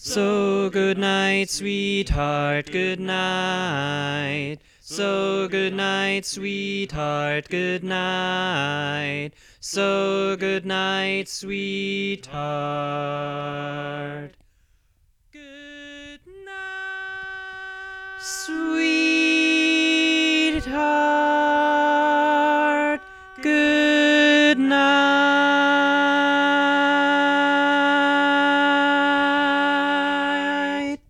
So good night, sweetheart, good night. So good night, sweetheart, good night. So good night, sweetheart. Good night, sweetheart.